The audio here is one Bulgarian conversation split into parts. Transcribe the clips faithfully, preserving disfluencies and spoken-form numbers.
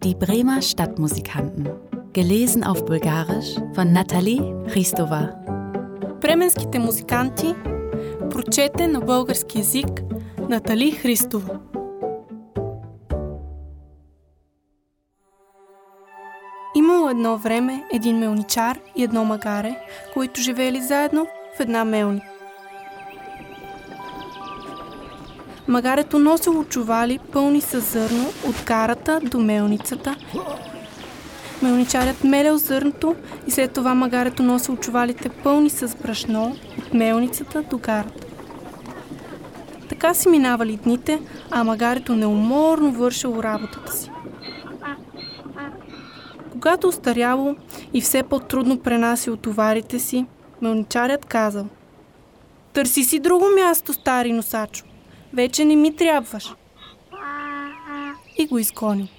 Die Bremer Stadtmusikanten. Gelesen auf Bulgarisch von Натали Христова. Бременските музиканти, прочете на български език Натали Христова. Имало едно време един мелничар и едно магаре, които живеели заедно в една мелни. Магарето носило чували пълни със зърно от гарата до мелницата. Мелничарят мелял зърното и след това магарето носило чувалите пълни с брашно от мелницата до гарата. Така си минавали дните, а магарето неуморно вършило работата си. Когато остаряло и все по-трудно пренасил товарите си, мелничарят казал: „Търси си друго място, стари носачо. Вече не ми трябваш.“ И го изгонил.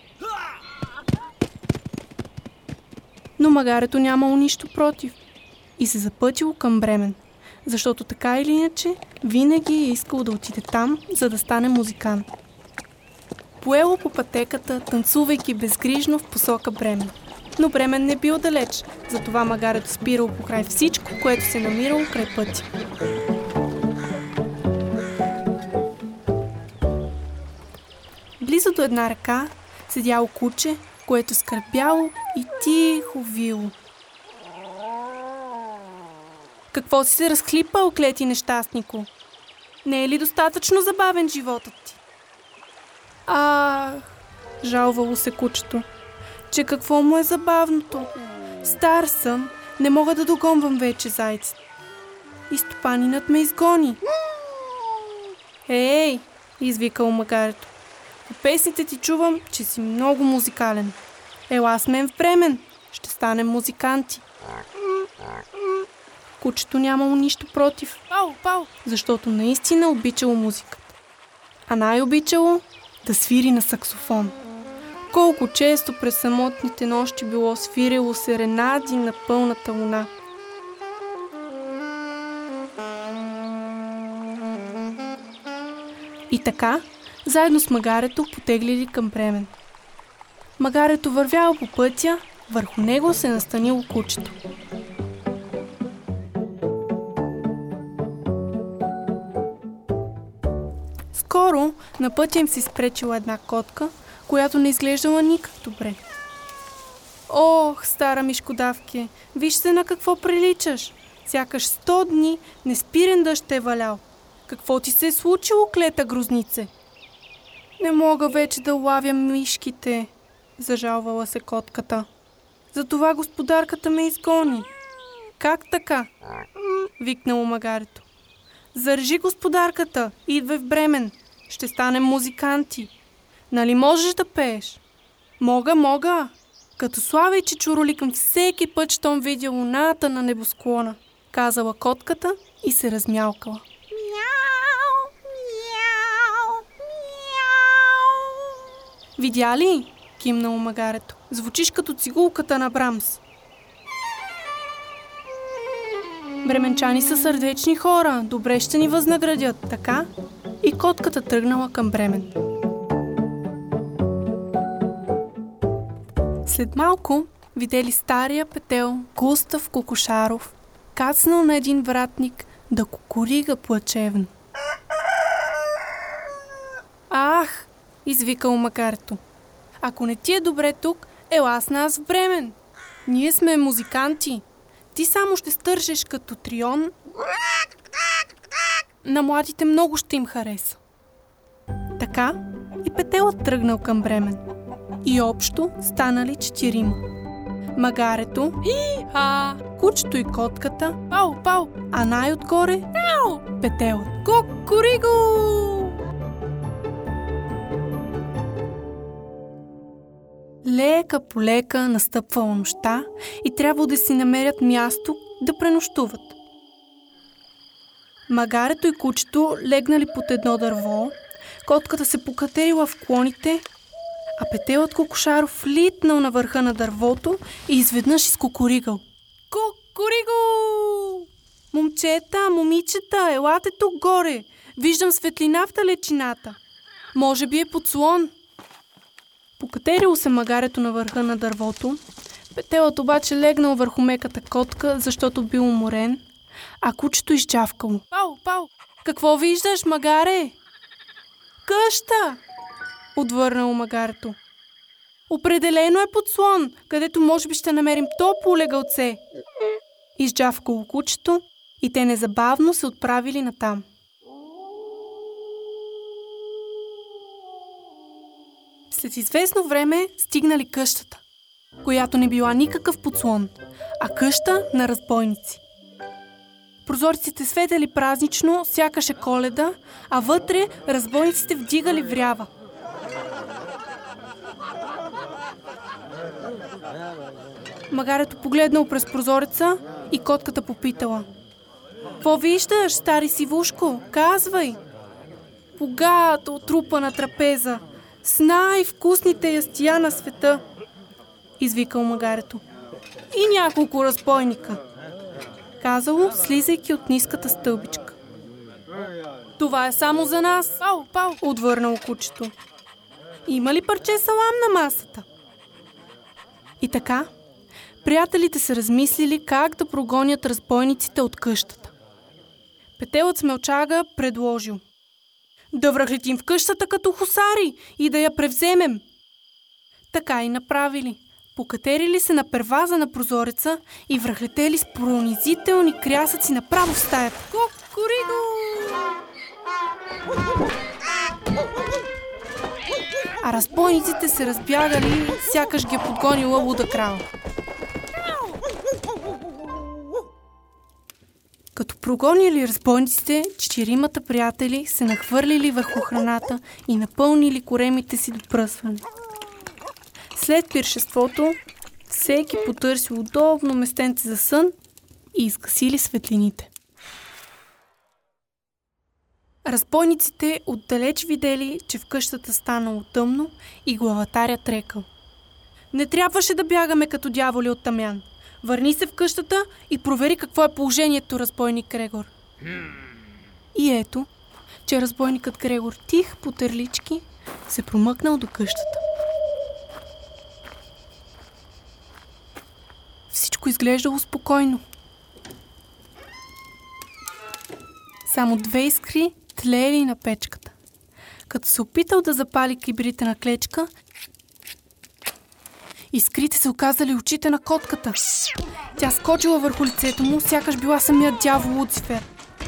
Но магарето нямало нищо против и се запътило към Бремен, защото така или иначе винаги е искал да отиде там, за да стане музикант. Поело по пътеката, танцувайки безгрижно в посока Бремен. Но Бремен не бил далеч, затова магарето спирало покрай всичко, което се намирало край пътя. Близо до една река седяло куче, което скърбяло и тихо вило. „Какво си се разхлипал, клети нещастнико? Не е ли достатъчно забавен животът ти?“ „А, жалвало се кучето, че какво му е забавното? Стар съм, не мога да догонвам вече зайците. И стопанинът ме изгони.“ „Ей!“ извикало магарето. „По песните ти чувам, че си много музикален. Ела с мен в Бремен, ще станем музиканти.“ Кучето нямало нищо против, пау, пау, защото наистина обичало музиката. А най-обичало да свири на саксофон. Колко често през самотните нощи било свирило серенади на пълната луна. И така, заедно с магарето потеглили към Бремен. Магарето вървяло по пътя, върху него се настанило кучето. Скоро на пътя им се изпречила една котка, която не изглеждала никак добре. „Ох, стара мишкодавке, виж се на какво приличаш. Сякаш сто дни неспирен дъжд те е валял. Какво ти се е случило, клета грознице?“ „Не мога вече да лавя мишките“, зажалвала се котката. „Затова господарката ме изгони.“ „Как така?“ викнало магарето. „Зарежи господарката, идвай в Бремен. Ще станем музиканти. Нали можеш да пееш?“ „Мога, мога. Като слава и чичуроликам всеки път, щом видя луната на небосклона“, казала котката и се размялкала. „Мяу, мяу, мяу.“ „Видя ли?“ кимнало магарето. „Звучиш като цигулката на Брамс.“ „Бременчани са сърдечни хора, добре ще ни възнаградят, така?“ И котката тръгнала към Бремен. След малко видели стария петел Густав Кокошаров, кацнал на един вратник да кукурига плачевно. „Ах!“ извикал магарето. „Ако не ти е добре тук, ела с нас в Бремен. Ние сме музиканти. Ти само ще стържеш като трион. На младите много ще им хареса.“ Така и петелът тръгнал към Бремен. И общо станали четирима. Магарето, и-ха, кучето и котката, пау, пау, а най-отгоре, мяу, петелът. Кукуриго! Лека по лека настъпвала нощта и трябвало да си намерят място да пренощуват. Магарето и кучето легнали под едно дърво, котката се покатерила в клоните, а петелът Кокошаров литнал на върха на дървото и изведнъж изкукуригал. „Кукуриго! Момчета, момичета, елате тук горе! Виждам светлина в далечината. Може би е подслон.“ Покатерило се магарето на върха на дървото, Петелът обаче легнал върху меката котка, защото бил уморен, а кучето изчавкало. Пау, пау! Какво виждаш, магаре? Къща! Отвърнало магарето. Определено е подслон, където може би ще намерим топло легалце. Изджавкало кучето и те незабавно се отправили натам. След известно време стигнали къщата, която не била никакъв подслон, а къща на разбойници. Прозорците светели празнично, сякаш е Коледа, а вътре разбойниците вдигали врява. Магарето погледнал през прозореца и котката попитала: „Какво виждаш, стари сивушко? Казвай!“ „Богата отрупана трапеза, с най-вкусните ястия на света“, извикал магарето. „И няколко разбойника“, казало, слизайки от ниската стълбичка. „Това е само за нас“, пау, пау, отвърнало кучето. „Има ли парче салам на масата?“ И така, приятелите се размислили как да прогонят разбойниците от къщата. Петелът смелчага предложил: „Да връхлетим в къщата като хусари и да я превземем“. Така и направили. Покатерили се на перваза на прозореца и връхлетели с пронизителни крясъци направо в стаята. Кукуриго! А разбойниците се разбягали, сякаш ги е подгонила луда крава. Като прогонили разбойниците, четиримата приятели се нахвърлили върху храната и напълнили коремите си до пръсване. След пиршеството, всеки потърсил удобно местенце за сън и изгасили светлините. Разбойниците отдалеч видели, че в къщата станало тъмно и главатарят рекал: „Не трябваше да бягаме като дяволи от тамян. Върни се в къщата и провери какво е положението, разбойник Грегор“. И ето, че разбойникът Грегор тих по терлички се промъкнал до къщата. Всичко изглеждало спокойно. Само две искри тлели на печката. Като се опитал да запали кибрите на клечка, искрите се оказали очите на котката. Тя скочила върху лицето му, сякаш била самият дявол Луцифер.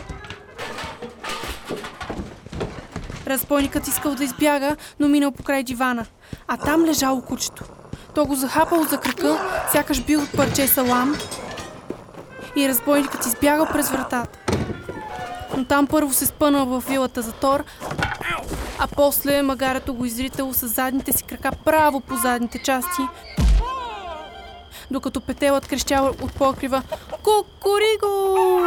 Разбойникът искал да избяга, но минал покрай дивана, а там лежало кучето. То го захапало за крака, сякаш бил от парче салам, и разбойникът избягал през вратата. Но там първо се спънал във вилата за тор, а после магарето го изритало с задните си крака право по задните части, докато Петелът крещял от покрива: „Кукуриго!“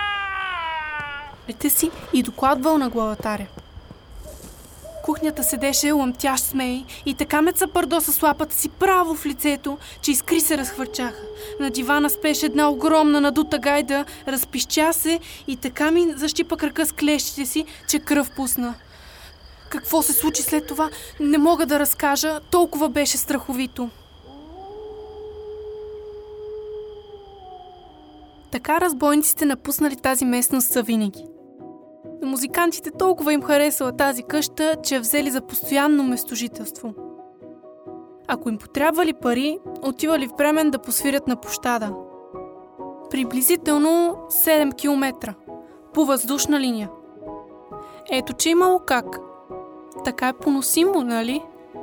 Рите си и докладвал на главатаря. Кухнята седеше ламтящ смей и така ме цапърдо с лапата си право в лицето, че искри се разхвърчаха. На дивана спеше една огромна надута гайда, разпищя се и така ми защипа крака с клещите си, че кръв пусна. Какво се случи след това, не мога да разкажа, толкова беше страховито. Така разбойниците напуснали тази местност завинаги. На музикантите толкова им харесала тази къща, че взели за постоянно местожителство. Ако им потребвали пари, отивали в Бремен да посвирят на площада. Приблизително седем километра. По въздушна линия. Ето, че имало как. Така е поносимо, нали?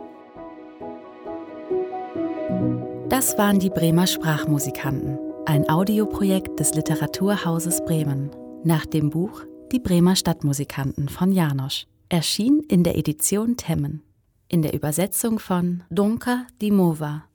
Das waren die Bremer Sprachmusikanten, ein Audioprojekt des Literaturhauses Bremen, nach dem Buch Die Bremer Stadtmusikanten von János, erschien in der Edition Temmen, in der Übersetzung von Donka Dimova.